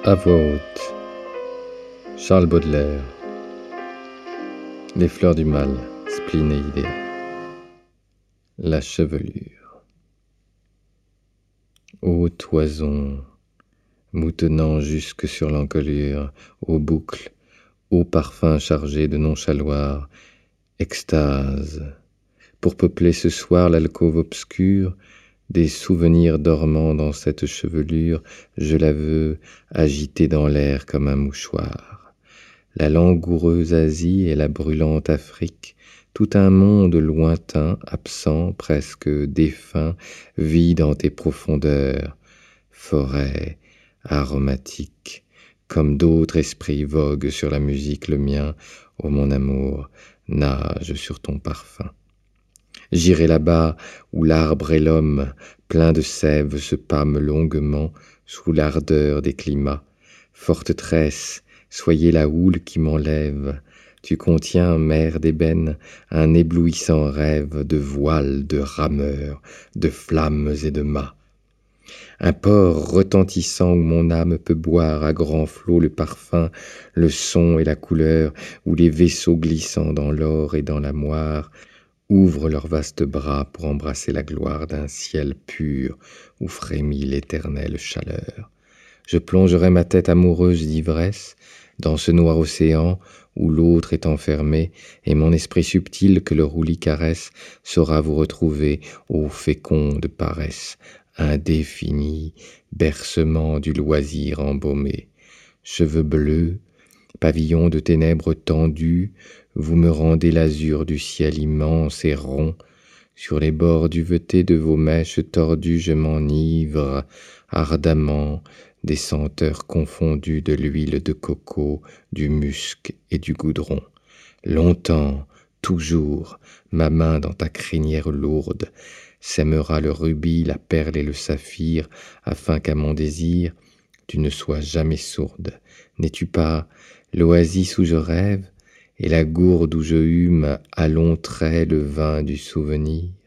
À voix haute. Charles Baudelaire. Les fleurs du mal, spleen et idéa. La chevelure. Ô toison, moutonnant jusque sur l'encolure, ô boucles, ô parfums chargés de nonchaloir, extase, pour peupler ce soir l'alcôve obscure, des souvenirs dormant dans cette chevelure, je la veux agiter dans l'air comme un mouchoir. La langoureuse Asie et la brûlante Afrique, tout un monde lointain, absent, presque défunt, vit dans tes profondeurs. Forêt aromatique, comme d'autres esprits voguent sur la musique, le mien, ô mon amour, nage sur ton parfum. J'irai là-bas où l'arbre et l'homme, plein de sève, se pâment longuement sous l'ardeur des climats. Forte tresse, soyez la houle qui m'enlève. Tu contiens, mer d'ébène, un éblouissant rêve de voiles, de rameurs, de flammes et de mâts. Un port retentissant où mon âme peut boire à grands flots le parfum, le son et la couleur, où les vaisseaux glissant dans l'or et dans la moire ouvrent leurs vastes bras pour embrasser la gloire d'un ciel pur où frémit l'éternelle chaleur. Je plongerai ma tête amoureuse d'ivresse dans ce noir océan où l'autre est enfermé, et mon esprit subtil que le roulis caresse saura vous retrouver, ô féconde paresse, indéfinie, bercement du loisir embaumé. Cheveux bleus, pavillon de ténèbres tendues, vous me rendez l'azur du ciel immense et rond. Sur les bords duvetés de vos mèches tordues, je m'enivre ardemment des senteurs confondues de l'huile de coco, du musc et du goudron. Longtemps, toujours, ma main dans ta crinière lourde sèmera le rubis, la perle et le saphir, afin qu'à mon désir tu ne sois jamais sourde. N'es-tu pas l'oasis où je rêve, et la gourde où je hume à longs traits le vin du souvenir?